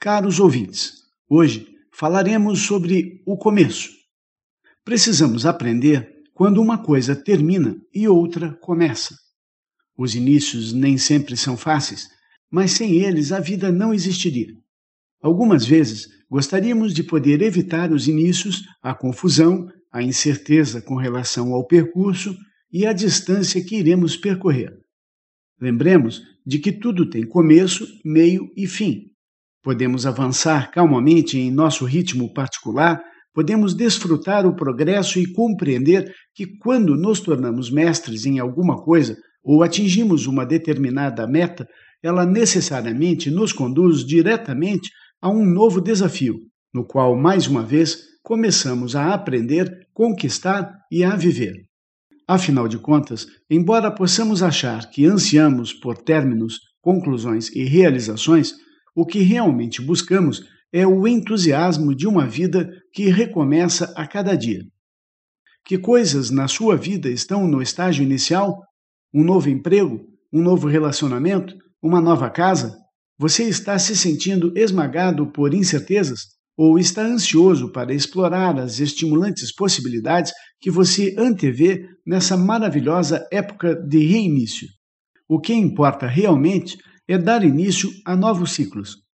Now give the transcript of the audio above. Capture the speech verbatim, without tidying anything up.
Caros ouvintes, hoje falaremos sobre o começo. Precisamos aprender quando uma coisa termina e outra começa. Os inícios nem sempre são fáceis, mas sem eles a vida não existiria. Algumas vezes gostaríamos de poder evitar os inícios, a confusão, a incerteza com relação ao percurso e a distância que iremos percorrer. Lembremos de que tudo tem começo, meio e fim. Podemos avançar calmamente em nosso ritmo particular, podemos desfrutar o progresso e compreender que quando nos tornamos mestres em alguma coisa ou atingimos uma determinada meta, ela necessariamente nos conduz diretamente a um novo desafio, no qual, mais uma vez, começamos a aprender, conquistar e a viver. Afinal de contas, embora possamos achar que ansiamos por términos, conclusões e realizações, o que realmente buscamos é o entusiasmo de uma vida que recomeça a cada dia. Que coisas na sua vida estão no estágio inicial? Um novo emprego? Um novo relacionamento? Uma nova casa? Você está se sentindo esmagado por incertezas? Ou está ansioso para explorar as estimulantes possibilidades que você antevê nessa maravilhosa época de reinício? O que importa realmente é dar início a novos ciclos.